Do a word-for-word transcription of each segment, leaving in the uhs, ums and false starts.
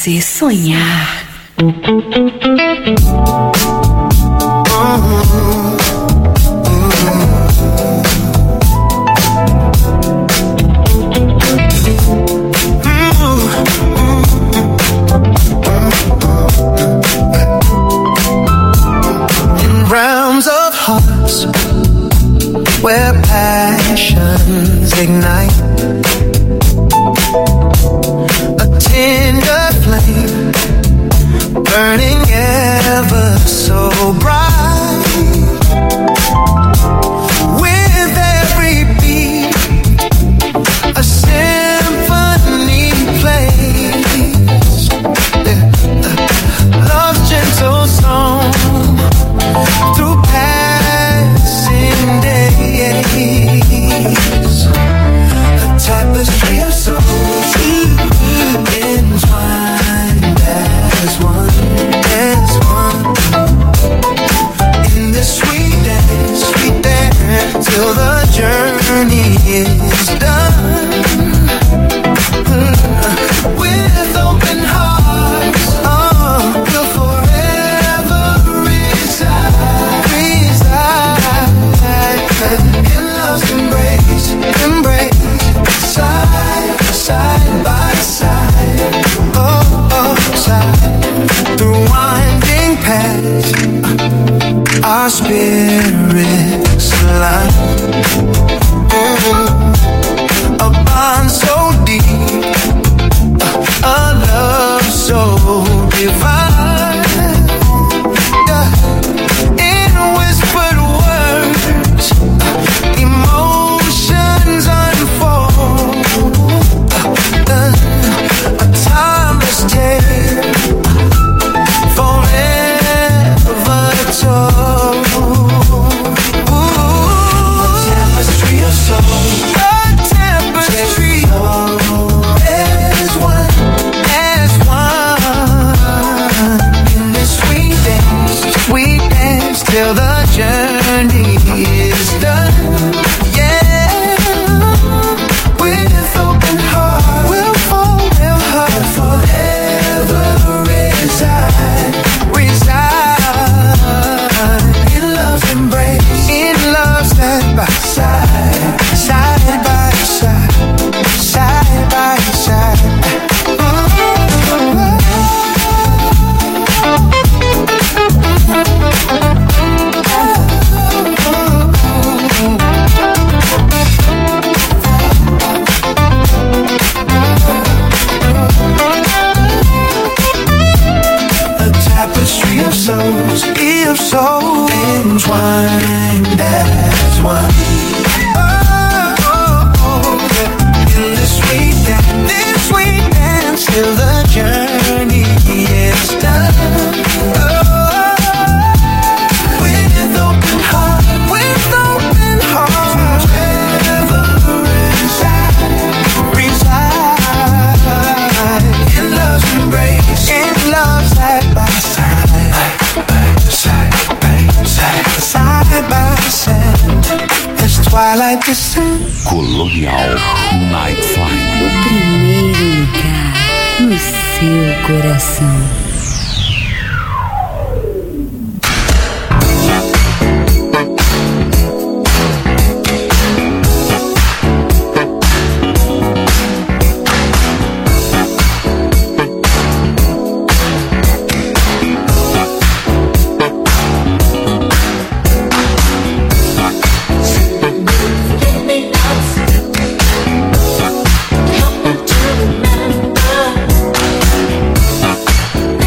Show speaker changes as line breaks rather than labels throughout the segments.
você sonhar.
Realms of hearts where passions ignite, a tender flame burning ever so bright. With every beat, a symphony plays, love's gentle song through passing days, a tapestry of souls entwined as one, as one. In this sweet dance, sweet dance, till the journey is done. With open hearts, oh, we'll forever reside, reside in love's embrace, embrace, side, side by side, oh, oh, side. Through winding paths, our spirits align. Mm-hmm. A bond so deep, a love so divine, yeah. In whispered words, emotions unfold, uh, a timeless tale, forever told. Ooh, a tapestry of soul, a tapestry as one, as one. In this sweet dance, sweet dance, till the journey is done. Yeah, with open heart, we'll forever, forever reside, reside in love's embrace, in love side by side, side by side, side by side. A tapestry of souls, of souls entwined as one. Oh, oh, oh, yeah. In this sweet dance, this sweet dance, till the journey is done. Oh, with open heart, with open heart, forever reside, reside in love's embrace, in love side by side, side by side, side by side, as twilight descends.
Colonial Night Flying.
O primeiro lugar no seu coração.
Help me to remember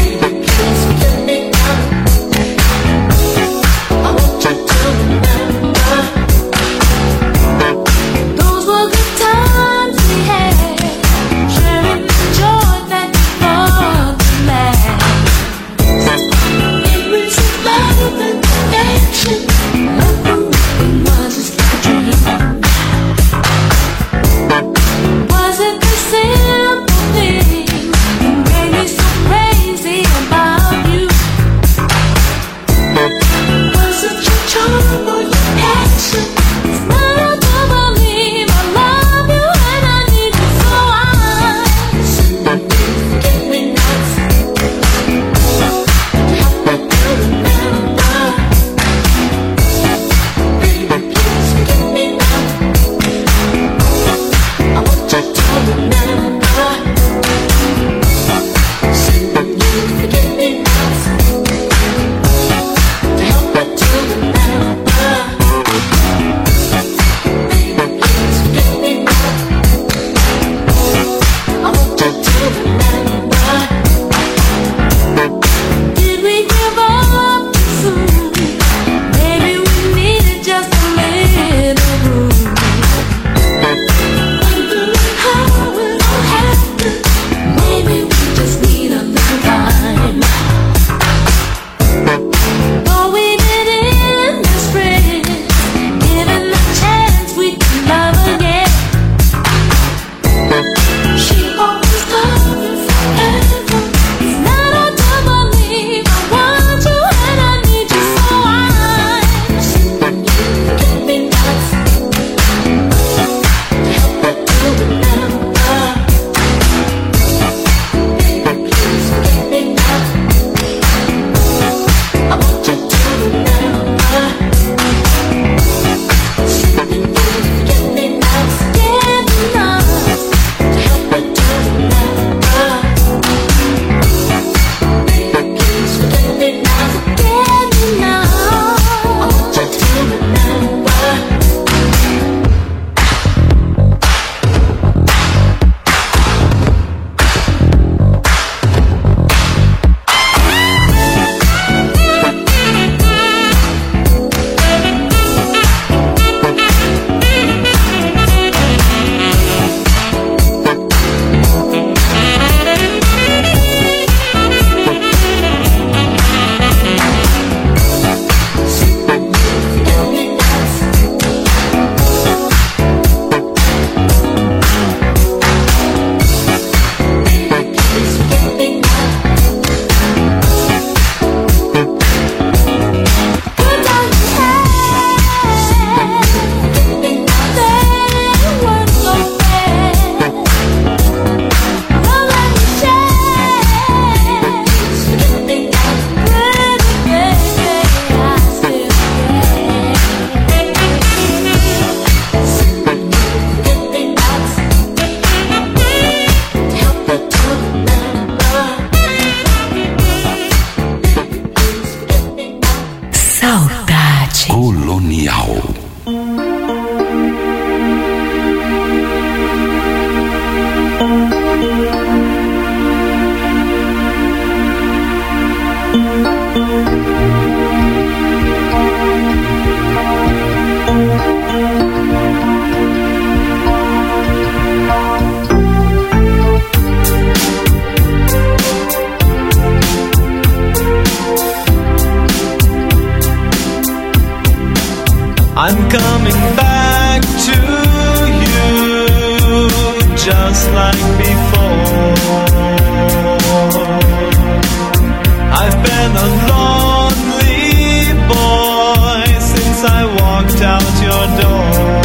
been a lonely boy since I walked out your door.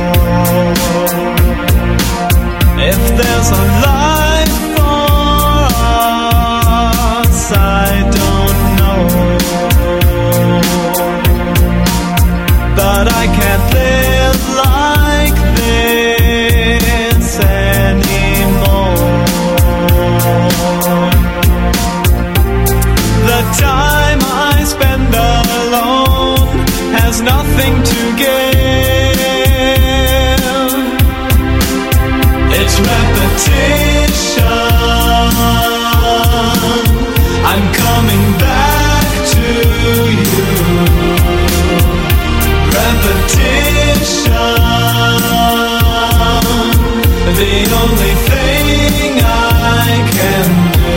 If there's a life for us, I don't know, but I can't live like this anymore. The time I spend alone has nothing to give. It's repetition. I'm coming back to you. Repetition. The only thing I can do.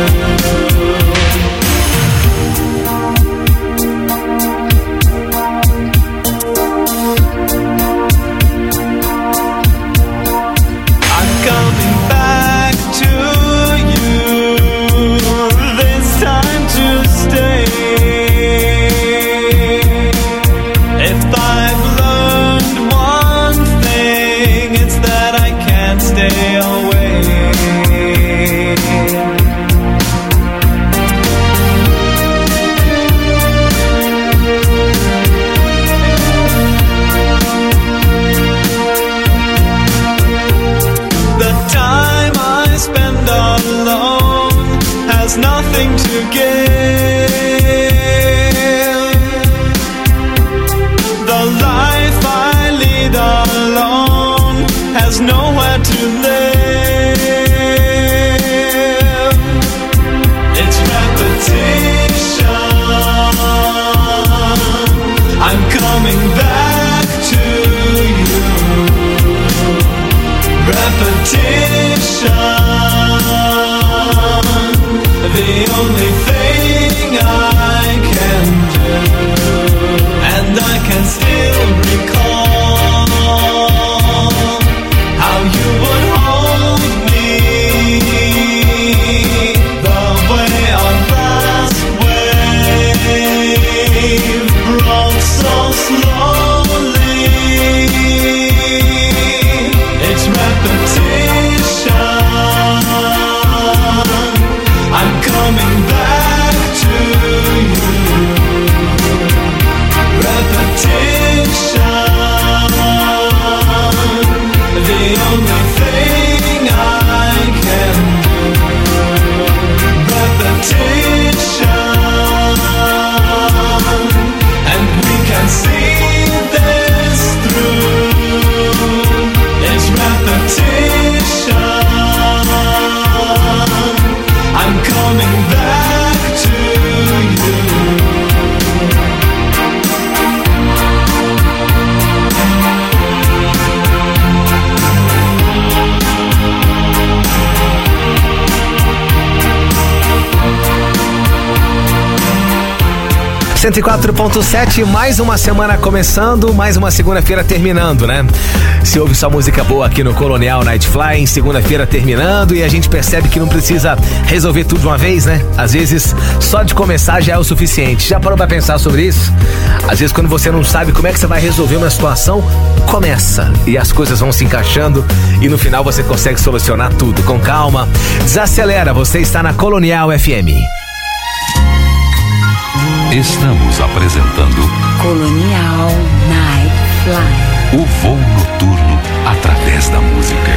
Stay away. The time I spend alone has nothing to give. The life I lead alone has nowhere to live. It's repetition. I'm coming back to you. Repetition. The only thing I can do. And I can still recall how you would hold me, the way our last wave broke so slowly. It's repetition. I'm coming back to you. Repetition. The only thing I can do. Repetition. And we can see this through. It's repetition. I'm coming back to you.
cento e quatro ponto sete, mais uma semana começando, mais uma segunda-feira terminando, né? Se ouve só música boa aqui no Colonial Night Flying, segunda-feira terminando, e a gente percebe que não precisa resolver tudo de uma vez, né? Às vezes, só de começar já é o suficiente. Já parou pra pensar sobre isso? Às vezes, quando você não sabe como é que você vai resolver uma situação, começa, e as coisas vão se encaixando, e no final você consegue solucionar tudo. Com calma, desacelera, você está na Colonial F M.
Estamos apresentando
Colonial Night Flying.
o voo noturno através da música.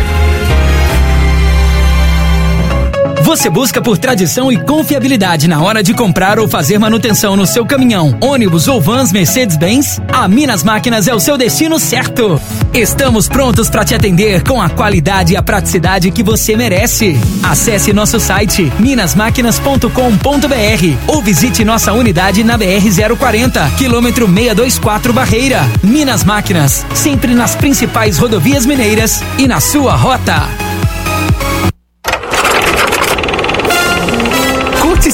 Você busca por tradição e confiabilidade na hora de comprar ou fazer manutenção no seu caminhão, ônibus ou vans Mercedes-Benz? A Minas Máquinas é o seu destino certo. Estamos prontos para te atender com a qualidade e a praticidade que você merece. Acesse nosso site minas máquinas ponto com ponto b r ou visite nossa unidade na B R zero quarenta, quilômetro seiscentos e vinte e quatro Barreira. Minas Máquinas, sempre nas principais rodovias mineiras e na sua rota.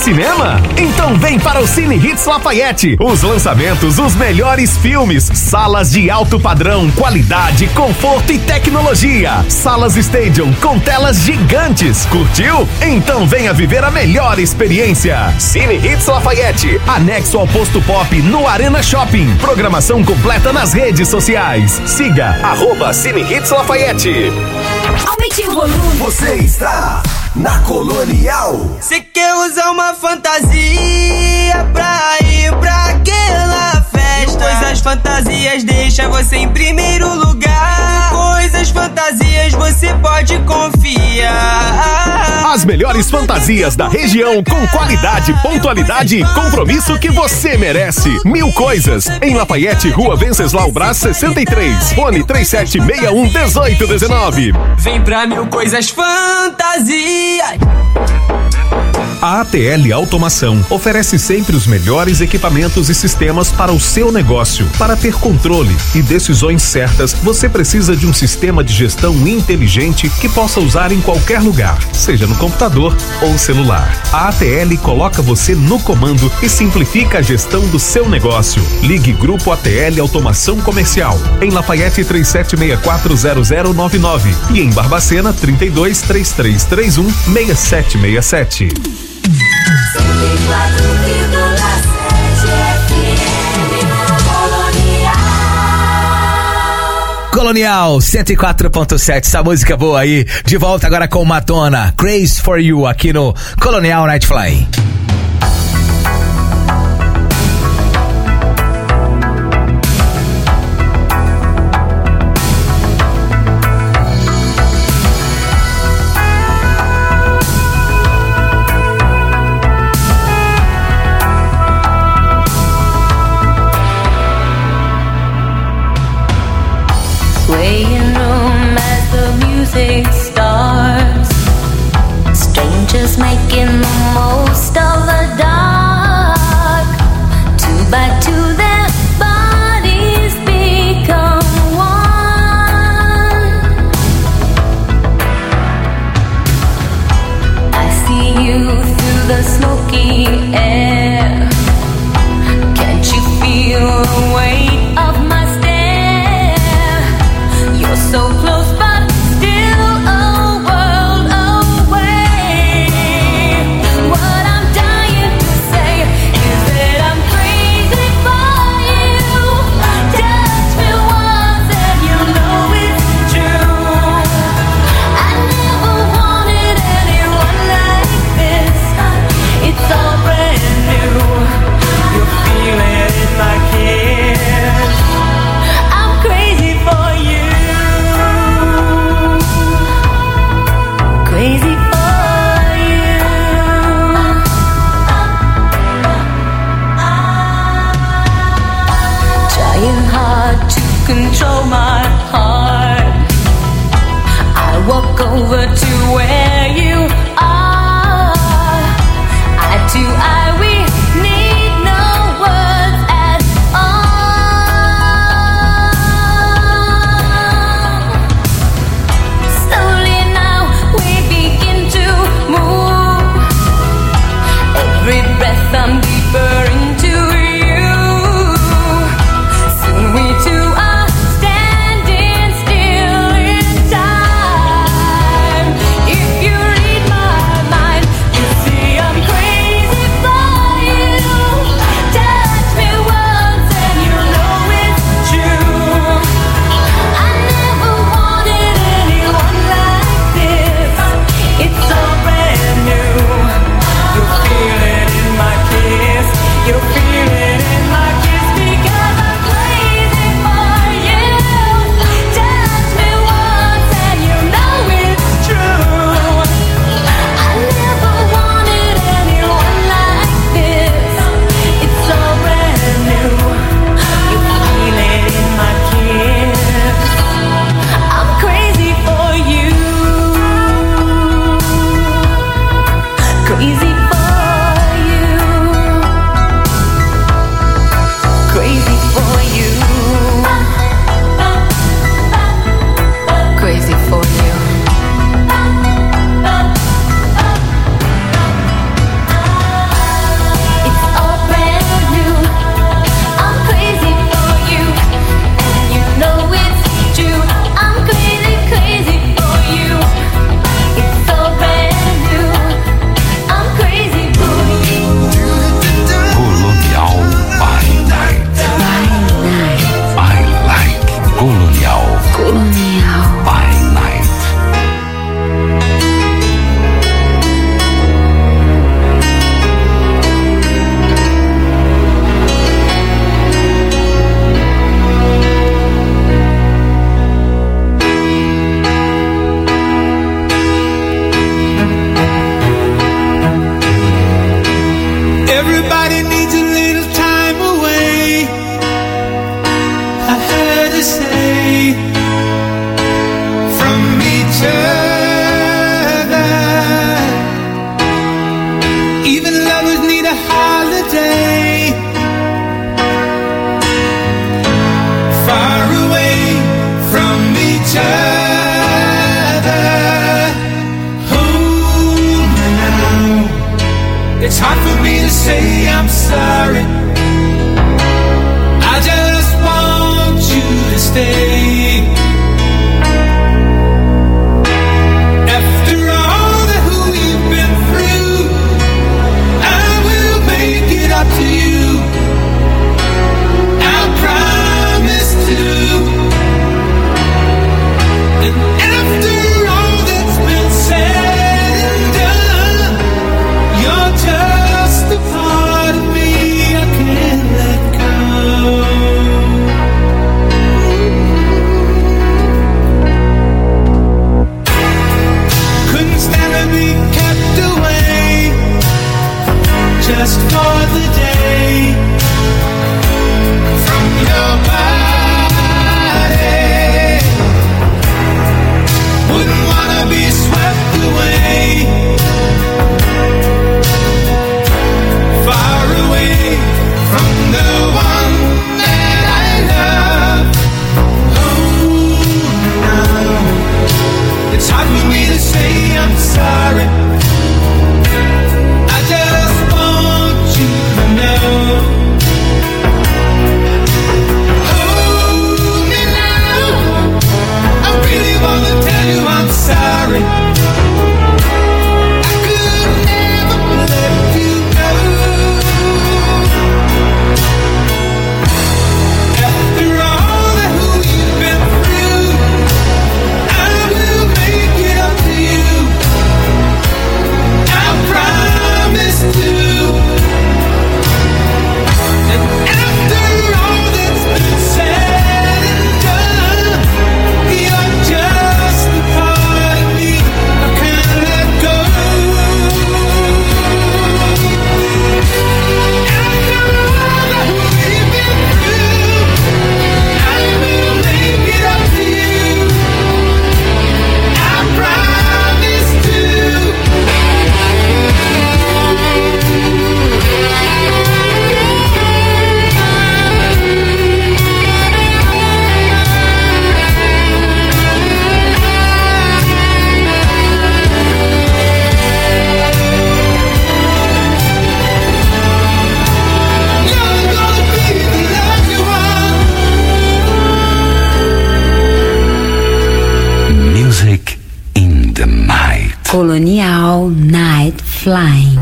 cinema? Então vem para o Cine Hits Lafayette. Os lançamentos, os melhores filmes, salas de alto padrão, qualidade, conforto e tecnologia. Salas Stadium com telas gigantes. Curtiu? Então venha viver a melhor experiência. Cine Hits Lafayette, anexo ao Posto Pop no Arena Shopping. Programação completa nas redes sociais. Siga arroba Cine Hits Lafayette.
Aumente o volume. Você está na Colonial.
Cê quer usar uma fantasia pra ir pra aquela festa? Coisas fantasias deixa você em primeiro lugar. Coisas fantasias você pode confiar.
As melhores fantasias da região com qualidade, pontualidade e compromisso que você merece. Mil Coisas, em Lafayette, Rua Venceslau Braz sessenta e três. Fone três sete seis um, um oito um nove.
Vem pra Mil Coisas Fantasias.
A A T L Automação oferece sempre os melhores equipamentos e sistemas para o seu negócio. Para ter controle e decisões certas, você precisa de um sistema de gestão inteligente que possa usar em qualquer lugar, seja no computador ou celular. A A T L coloca você no comando e simplifica a gestão do seu negócio. Ligue Grupo A T L Automação Comercial, em Lafayette três sete seis quatro zero zero nove nove e em Barbacena trinta e dois, trinta e três trinta e um, seis sete seis sete.
Colonial cento e quatro ponto sete, essa música boa aí. De volta agora com Madonna, Crazy for You, aqui no Colonial Night Fly.
Swaying room as the music starts. Strangers making the most of the dark. Two by two their bodies become one. I see you through the smoky air. Can't you feel the weight of my stare? You're so close but still a world away. What I'm dying to say is that I'm crazy for you. Touch me once and you know it's true. I never wanted anyone like this. It's all brand new. You feel it in my kiss. I'm crazy for you.
hard for me to say I'm sorry. I just want you to stay. After all that we've been through, I will make it up to you. I promise to. And after all that's been said and done, you're just a part of me I can't let go. Couldn't stand to be kept away just for the day from your body. Wouldn't wanna be swept away, far away from the one that I love. Oh, no, it's hard for me to say I'm sorry. I just want you to know. Hold me now, I really wanna tell you I'm sorry. I could never let you go. After all that we've been through, I will make it up to you. I promise to. And after all that's been said and done, you're just a part of me I can't let go. After all that we've been through, I will make it up to you. I promise to. You're gonna be the lucky one.
Music in the night.
Colonial Night Flying.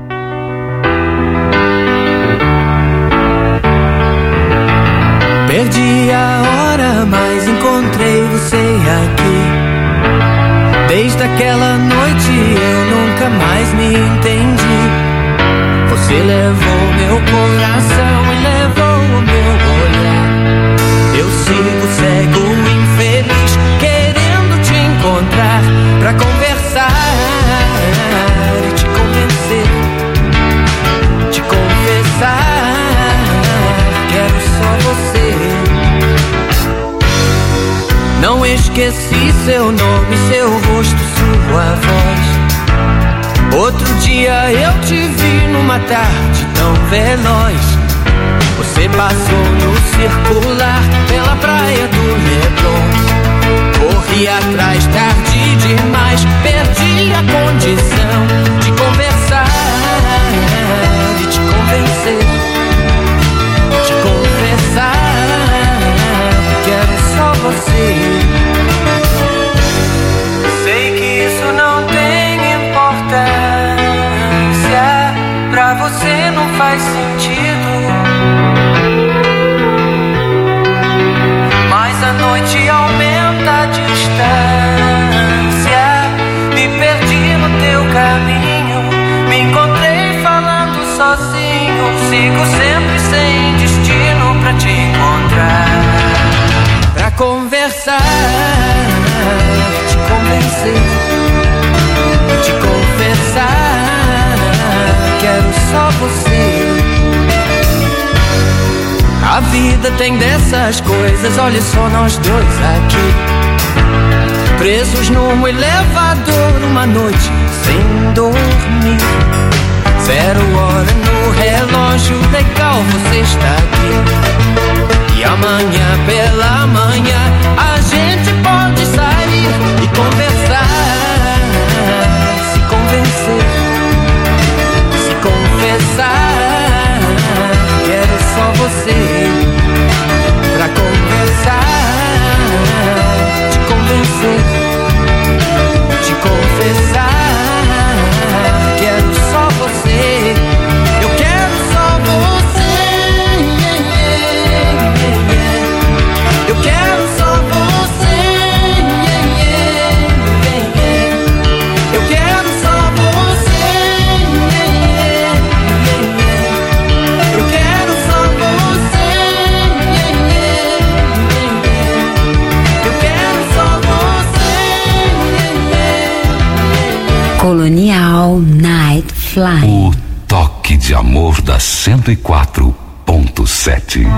Perdi a hora, mas encontrei você aqui. Desde aquela noite eu nunca mais me entendi. Você levou meu coração e levou o meu olhar. Eu sigo cego, infeliz, querendo te encontrar pra conversar e te convencer, te confessar. Quero só você. Não esqueci seu nome, seu rosto, sua voz. Outro dia eu te vi numa tarde tão veloz. Você passou no circular pela praia do Leblon. Corri atrás, tarde demais, perdi a condição de conversar e te convencer, te confessar. Quero só você. Sei que isso não tem importância, pra você não faz sentido, mas a noite aumenta a distância. Me perdi no teu caminho, me encontrei falando sozinho. Sigo sempre sem destino pra te encontrar, pra conversar, te convencer, te confessar. Quero só você. A vida tem dessas coisas, olha só nós dois aqui, presos num elevador uma noite sem dormir. Zero hora no relógio, legal você está aqui. E amanhã pela manhã a gente pode sair e conversar, se convencer, se confessar.
Colonial Night Flying.
O toque de amor da cento e quatro ponto sete.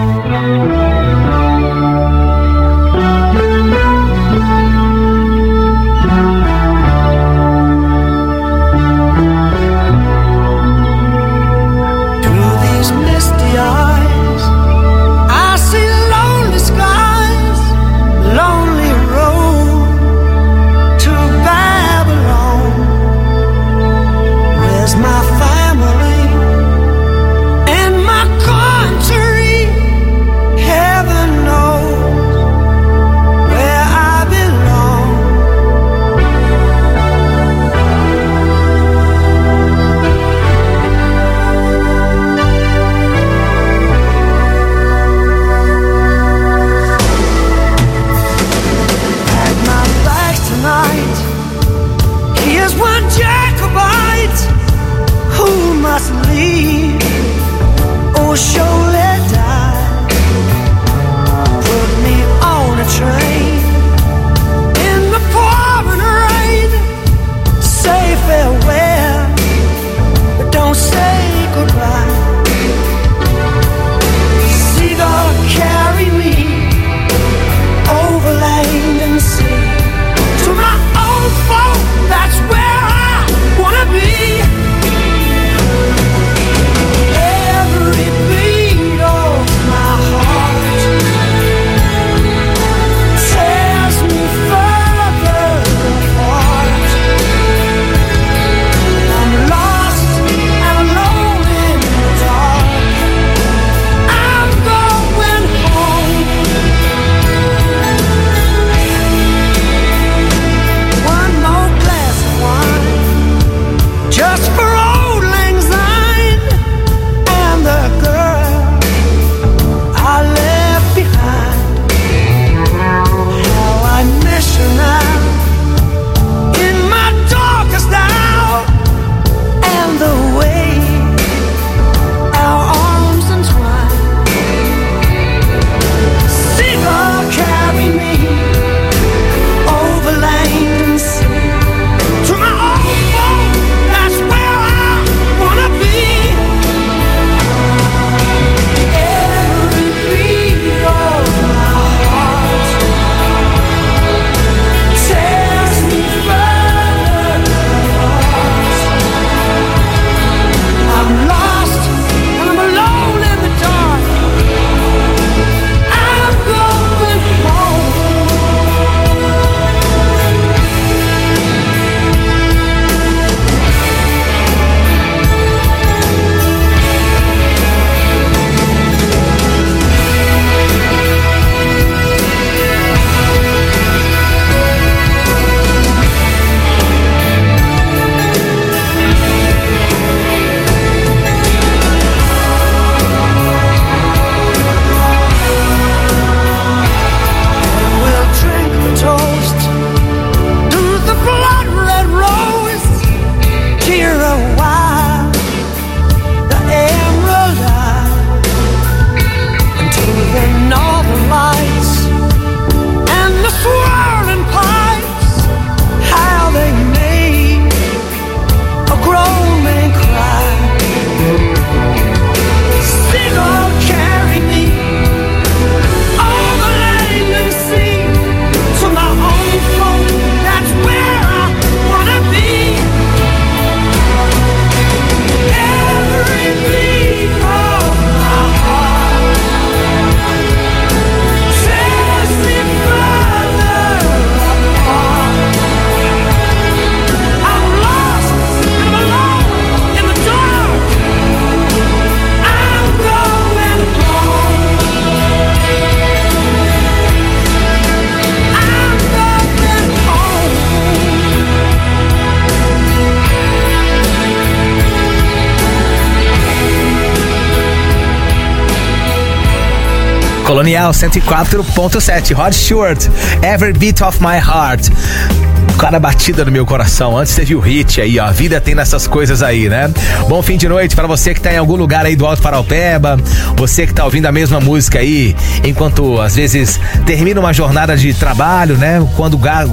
Colonial cento e quatro ponto sete, Rod Stewart, Every Beat of My Heart. Cada batida no meu coração. Antes teve o hit aí, ó. A vida tem nessas coisas aí, né? Bom fim de noite pra você que tá em algum lugar aí do Alto Paraupeba. Você que tá ouvindo a mesma música aí, enquanto às vezes termina uma jornada de trabalho, né? Quando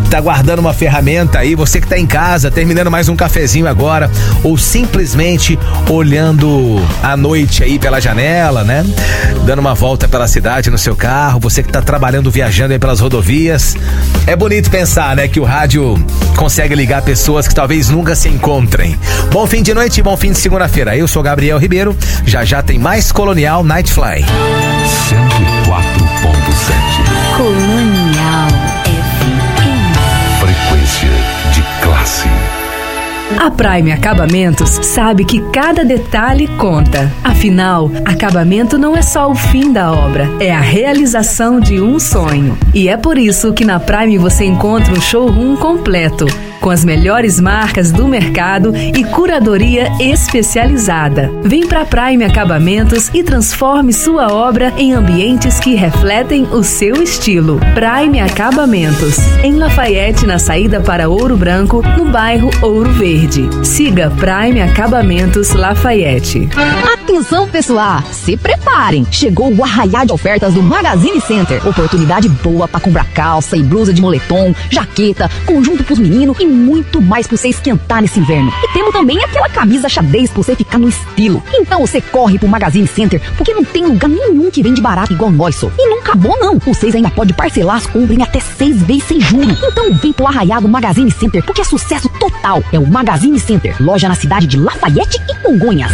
tá guardando uma ferramenta aí, você que tá em casa, terminando mais um cafezinho agora, ou simplesmente olhando a noite aí pela janela, né? Dando uma volta pela cidade no seu carro, você que tá trabalhando, viajando aí pelas rodovias. É bonito pensar, né, que o rádio consegue ligar pessoas que talvez nunca se encontrem. Bom fim de noite e bom fim de segunda-feira. Eu sou Gabriel Ribeiro, já já tem mais Colonial Nightfly.
cento e quatro ponto sete.
Colonial F M.
Frequência de classe.
A Prime Acabamentos sabe que cada detalhe conta. Afinal, acabamento não é só o fim da obra, é a realização de um sonho. E é por isso que na Prime você encontra um showroom completo, com as melhores marcas do mercado e curadoria especializada. Vem pra Prime Acabamentos e transforme sua obra em ambientes que refletem o seu estilo. Prime Acabamentos, em Lafayette, na saída para Ouro Branco, no bairro Ouro Verde. Siga Prime Acabamentos Lafayette.
Atenção, pessoal, se preparem. Chegou o arraiá de ofertas do Magazine Center. Oportunidade boa para comprar calça e blusa de moletom, jaqueta, conjunto pros meninos e muito mais pra você esquentar nesse inverno. E temos também aquela camisa xadrez pra você ficar no estilo. Então você corre pro Magazine Center, porque não tem lugar nenhum que vende barato igual nós, só. E não acabou não. Vocês ainda podem parcelar as compras em até seis vezes sem juros. Então vem pro arraiá do Magazine Center, porque é sucesso total. É o Magazine Center, loja na cidade de Lafayette e Congonhas.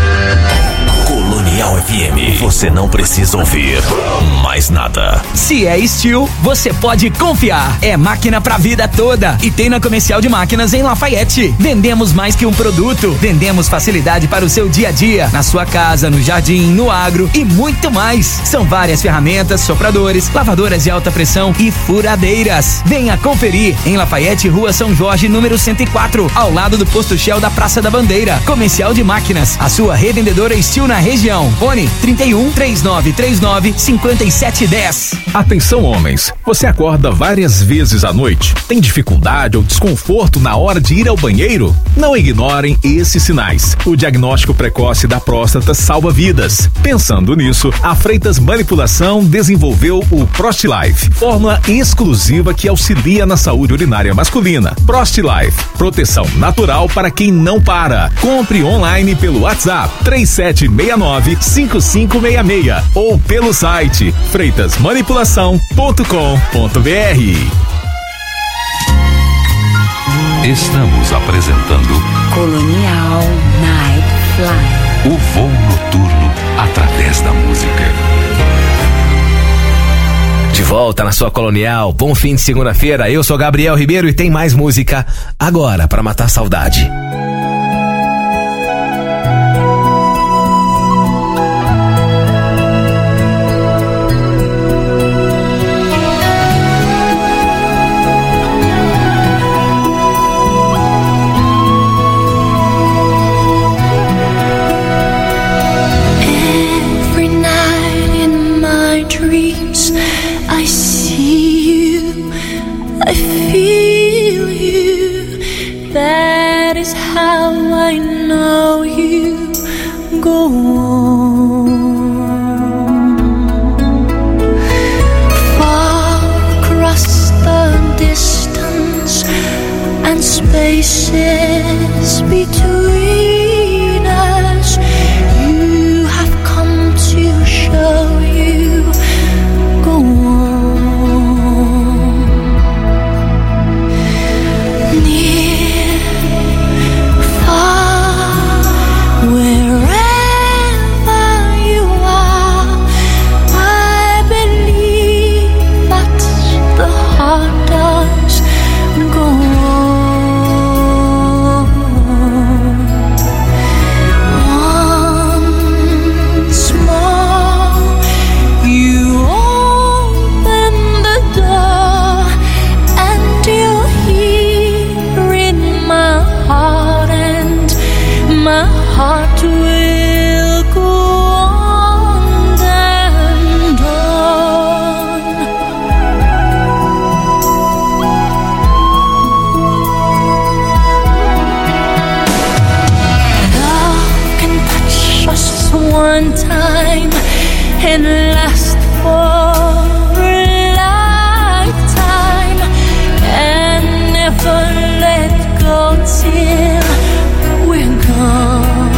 Colonial F M, você não precisa ouvir mais nada.
Se é Steel, você pode confiar. É máquina pra vida toda. E tem na Comercial de Máquinas em Lafayette. Vendemos mais que um produto. Vendemos facilidade para o seu dia a dia, na sua casa, no jardim, no agro e muito mais. São várias ferramentas, sopradores, lavadoras de alta pressão e furadeiras. Venha conferir em Lafayette, Rua São Jorge, número cento e quatro, ao lado do posto Shell da Praça da Bandeira. Comercial de Máquinas, a sua revendedora Steel na região. Fone trinta e um, trinta e nove, trinta e nove, cinquenta e sete dez.
Atenção, homens, você acorda várias vezes à noite? Tem dificuldade ou desconforto na hora de ir ao banheiro? Não ignorem esses sinais. O diagnóstico precoce da próstata salva vidas. Pensando nisso, a Freitas Manipulação desenvolveu o ProstLife, fórmula exclusiva que auxilia na saúde urinária masculina. ProstLife, proteção natural para quem não para. Compre online pelo WhatsApp três sete seis nove, cinco cinco seis seis ou pelo site freitas manipulação ponto com ponto b r.
Estamos apresentando
Colonial Nightfly.
o voo noturno através da música.
De volta na sua Colonial, bom fim de segunda-feira. Eu sou Gabriel Ribeiro e tem mais música agora pra matar saudade.
Spaces between us, you have come to show you. Go on, near, far, wherever you are. I believe that the heart does go on. never let go till we're gone.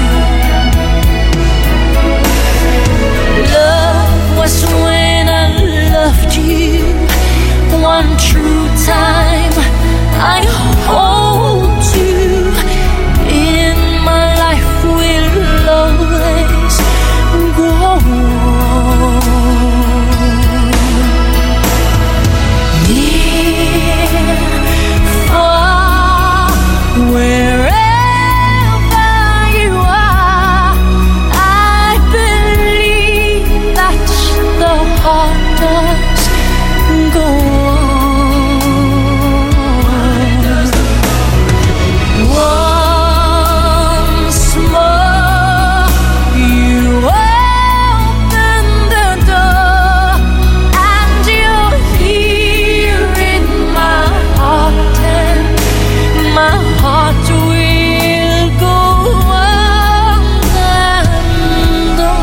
Love was when I loved you one true time. I hold you in my life, will always go on. Near, far, wherever you are, I believe that the heart does go on. Once more, you open the door, and you're here in my heart, and my heart will go on and on.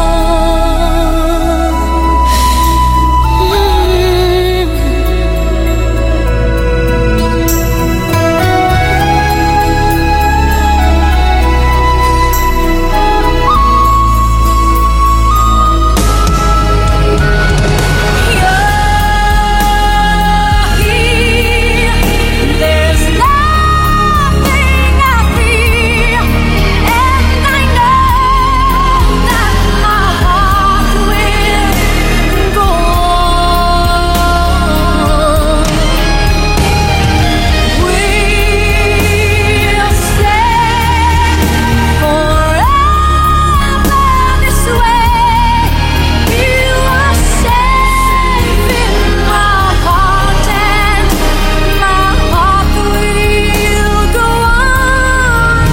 There's nothing I fear, and I know that my heart will go on. We'll stay forever this way. You are safe in my heart, and my heart will go on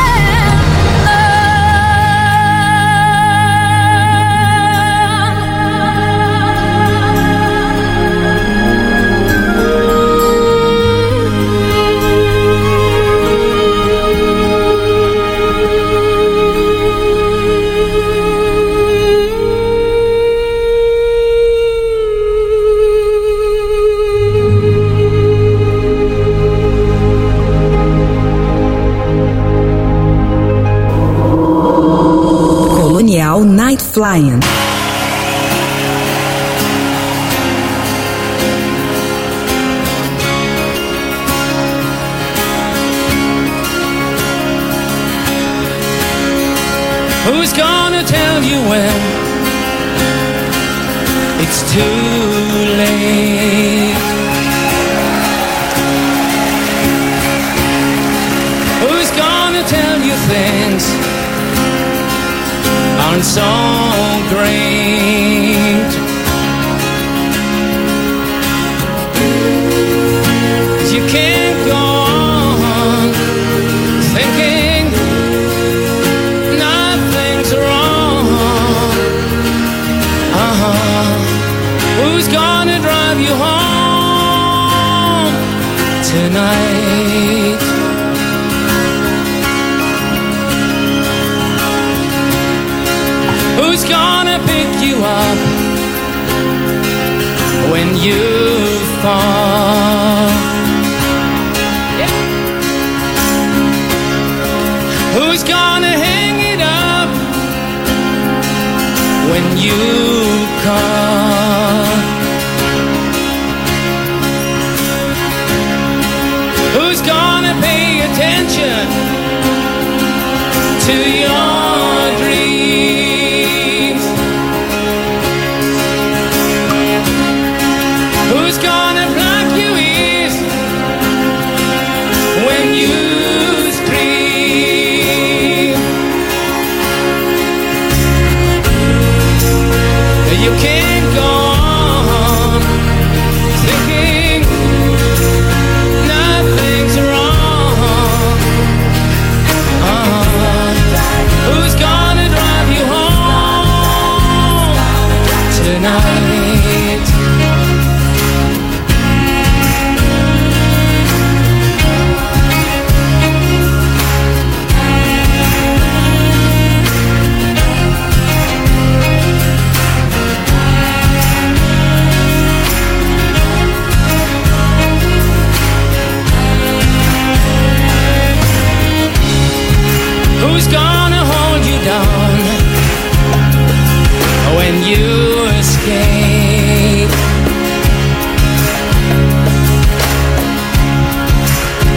Colonial Night Flying.
Who's gonna tell you when it's too late? Who's gonna tell you things aren't so great? You can't go on thinking nothing's wrong. Uh-huh. Who's gonna drive you home tonight? Who's gonna pick you up when you fall? Yeah. Who's gonna hang it up when you call? Who's gonna pay attention to your dreams? Who's gonna block your ears when you scream? You can't go on thinking nothing's wrong. Uh-huh. Who's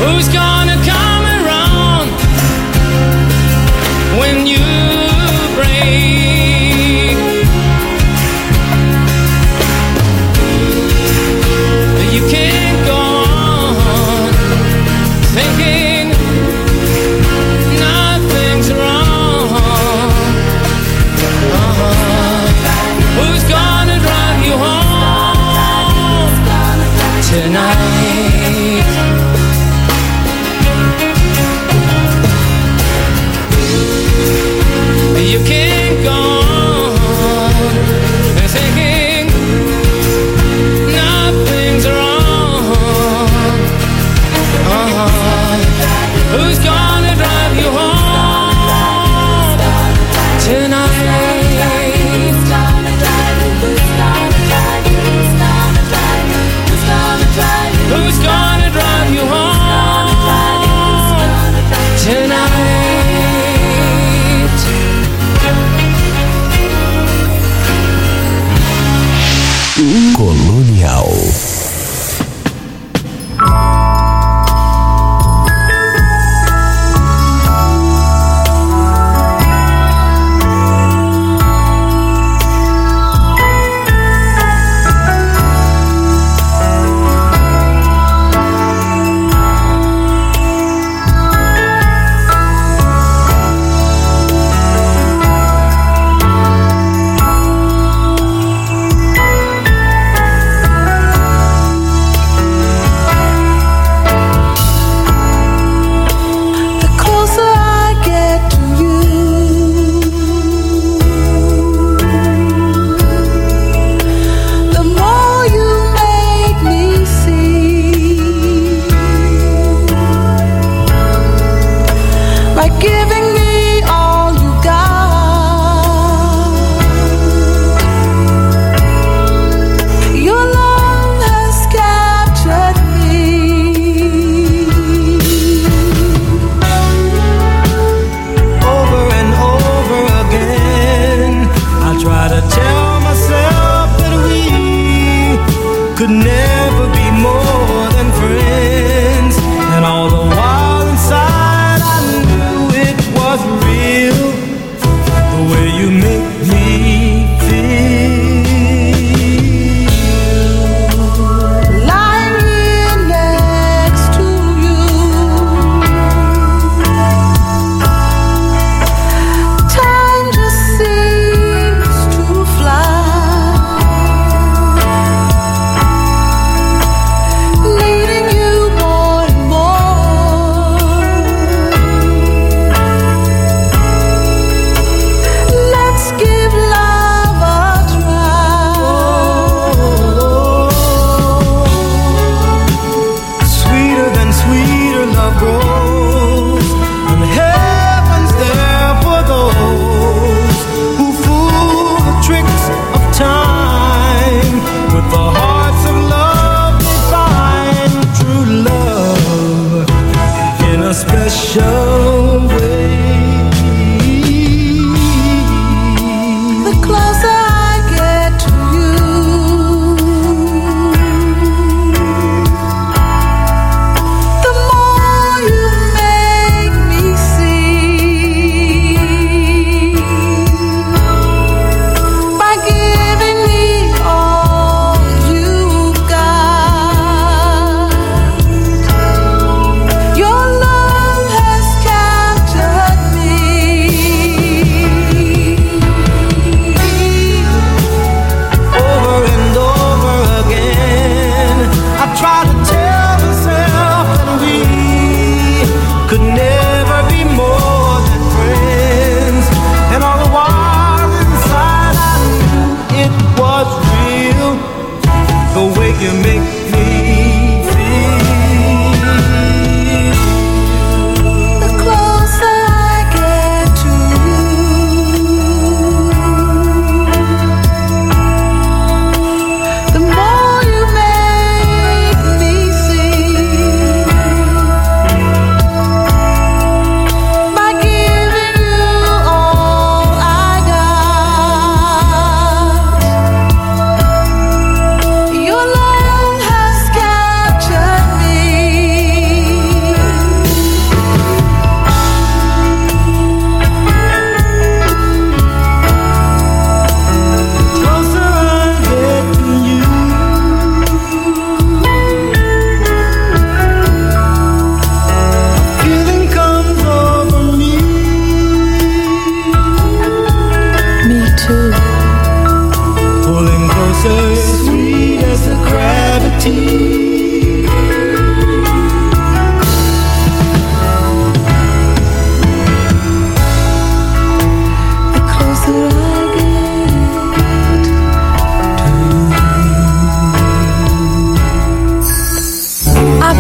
Who's gonna come around when you break? You can't go on thinking nothing's wrong. Uh-huh. Who's gonna drive you home tonight? You can't go on thinking nothing's wrong. Uh-huh. Who's gonna drive you home tonight? Who's gonna drive you? Who's gonna drive you? Who's gonna drive you? Who's gonna drive you? Who's gonna drive you home tonight?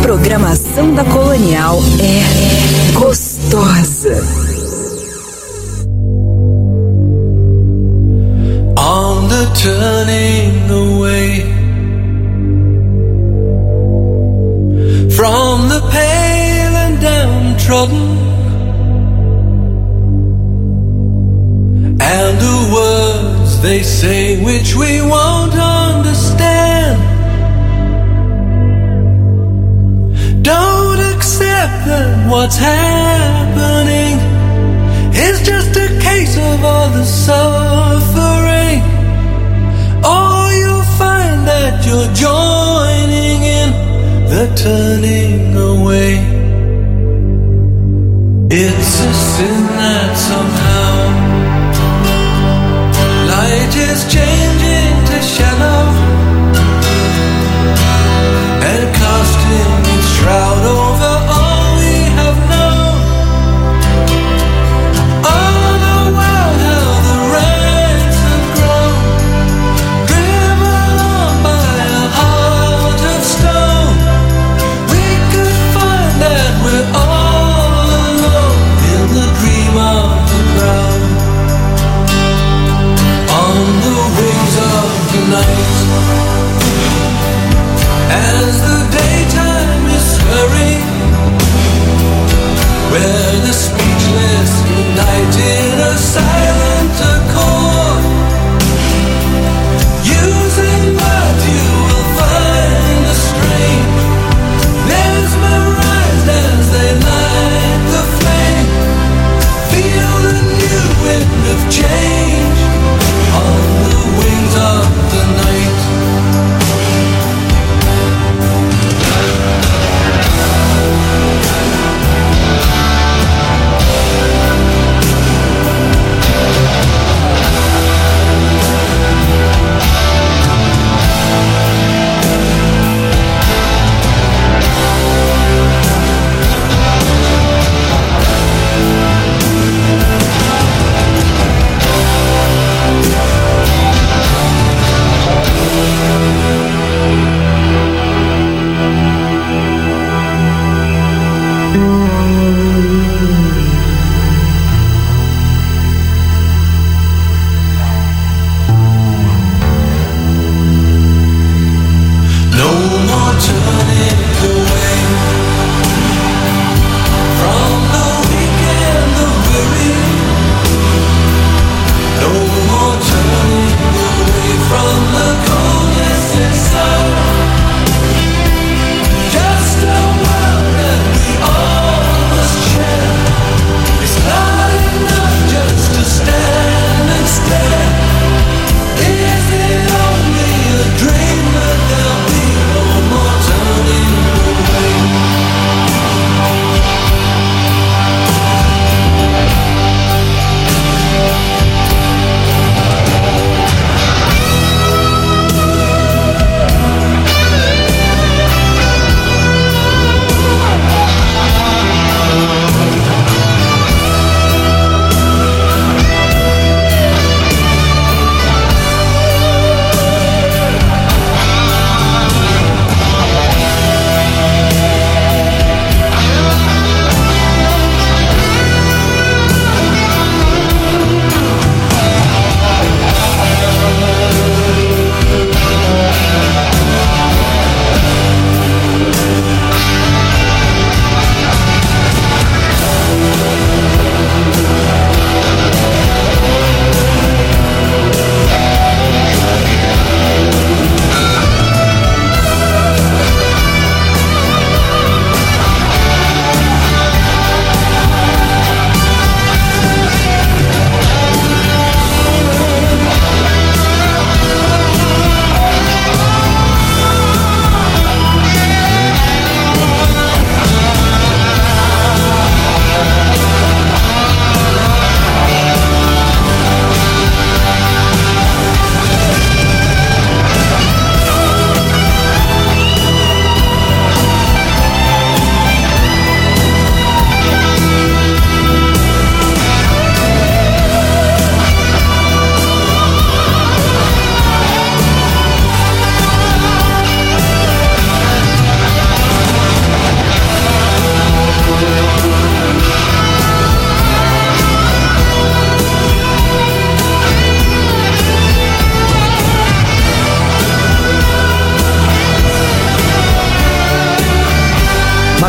programação da Colonial é gostosa.
On the turning away from the pale and downtrodden, and the words they say which we won't understand. Don't accept that what's happening is just a case of all the suffering. Or you'll find that you're joining in the turning away. It's a sin that somehow light is changing to shadow and casting its shroud over all we have known. All the while how the ranks have grown, driven on by a heart of stone. We could find that we're all alone in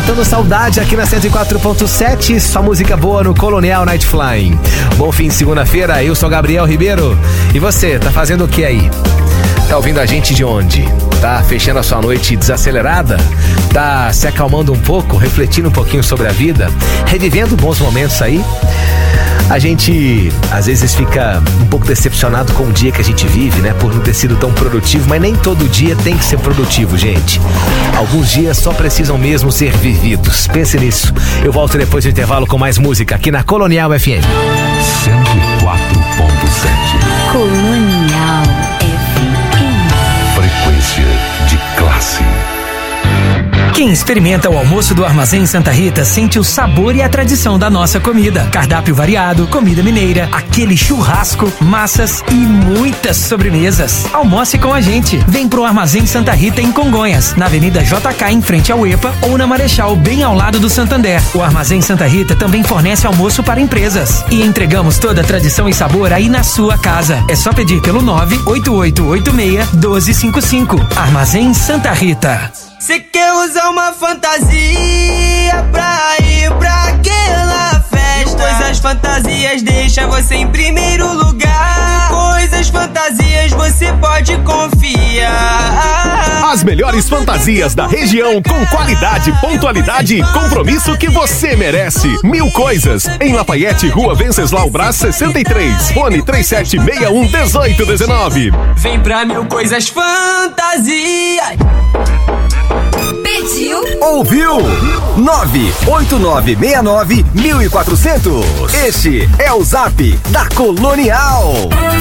Matando saudade aqui na cento e quatro ponto sete, só música boa no Colonial Night Flying. Bom fim de segunda-feira, eu sou Gabriel Ribeiro. E você, tá fazendo o que aí? Tá ouvindo a gente de onde? Tá fechando a sua noite desacelerada? Tá se acalmando um pouco, refletindo um pouquinho sobre a vida? Revivendo bons momentos aí? A gente, às vezes, fica um pouco decepcionado com o dia que a gente vive, né? Por não ter sido tão produtivo, mas nem todo dia tem que ser produtivo, gente. Alguns dias só precisam mesmo ser vividos. Pense nisso. Eu volto depois do intervalo com mais música aqui na Colonial F M.
cento e quatro ponto sete.
Colonial F M.
Frequência de classe.
Quem experimenta o almoço do Armazém Santa Rita sente o sabor e a tradição da nossa comida. Cardápio variado, comida mineira, aquele churrasco, massas e muitas sobremesas. Almoce com a gente. Vem pro Armazém Santa Rita em Congonhas, na Avenida J K em frente ao EPA ou na Marechal, bem ao lado do Santander. O Armazém Santa Rita também fornece almoço para empresas. E entregamos toda a tradição e sabor aí na sua casa. É só pedir pelo nove oito oito oito seis um dois cinco cinco. Armazém Santa Rita.
Cê quer usar uma fantasia pra ir pra aquela festa? Pois as fantasias deixam você em primeiro lugar. Coisas fantasias você pode confiar.
As melhores fantasias da região com qualidade, pontualidade e compromisso que você merece. Mil Coisas, em Lafayette, Rua Venceslau Brás sessenta e três. Fone três sete seis um, um oito um nove.
Vem pra Mil Coisas Fantasia.
Pediu? Ouviu? nove oito nove seis nove um quatro zero zero. Este é o Zap da Colonial.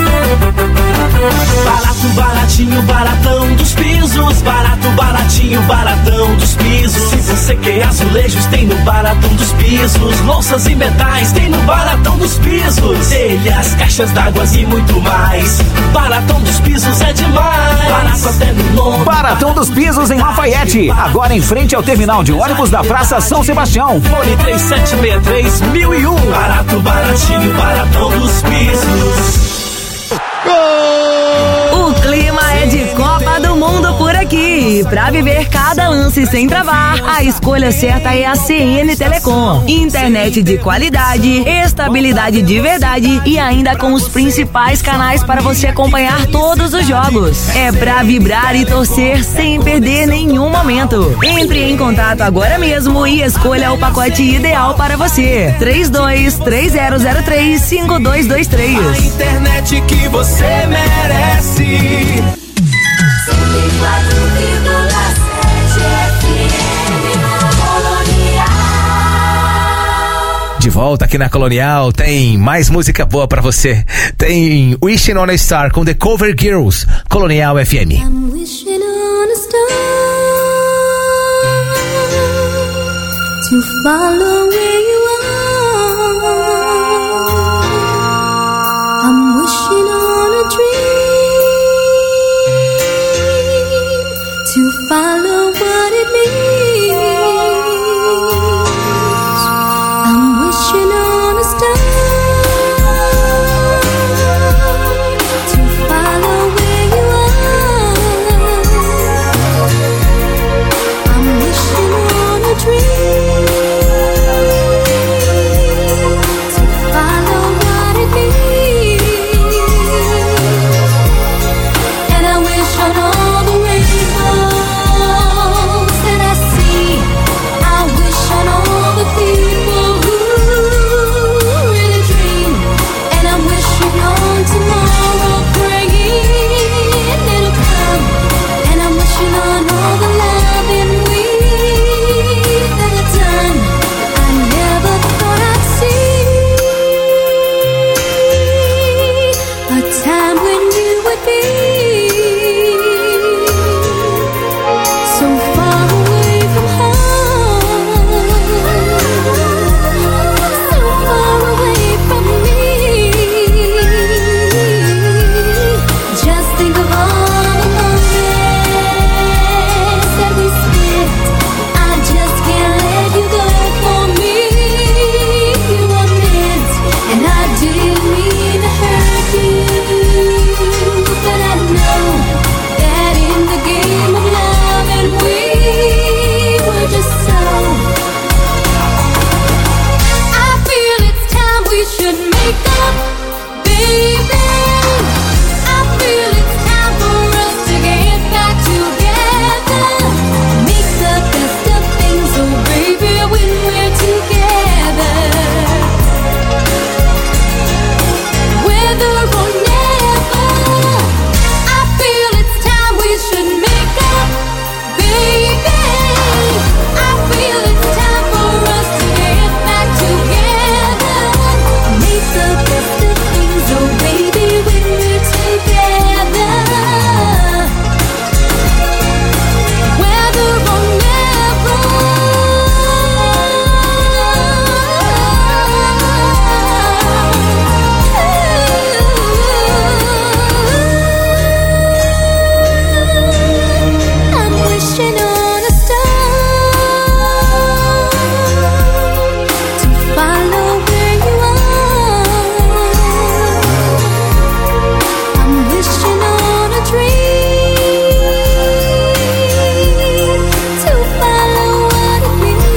Barato, baratinho, baratão dos pisos. Barato, baratinho, baratão dos pisos. Se você quer azulejos, tem no Baratão dos Pisos. Louças e metais, tem no Baratão dos Pisos. Telhas, caixas d'água e muito mais. Baratão dos Pisos é demais. Barato até no nome.
Baratão dos Pisos em Lafayette. Agora em frente ao terminal de ônibus da Praça São Sebastião.
Fone três sete seis três mil e um. Barato, baratinho, baratão dos pisos.
O clima é de Copa do Mundo por aqui. Pra viver cada lance sem travar, a escolha certa é a C N Telecom. Internet de qualidade, estabilidade de verdade e ainda com os principais canais para você acompanhar todos os jogos. É pra vibrar e torcer sem perder nenhum momento. Entre em contato agora mesmo e escolha o pacote ideal para você. três dois três zero zero três cinco dois dois três.
A internet que você merece.
cento e quatro vírgula sete F M Colonial.
De volta aqui na Colonial, tem mais música boa pra você. Tem Wishing on a Star com The Cover Girls, Colonial F M.
I'm wishing on a star to follow it.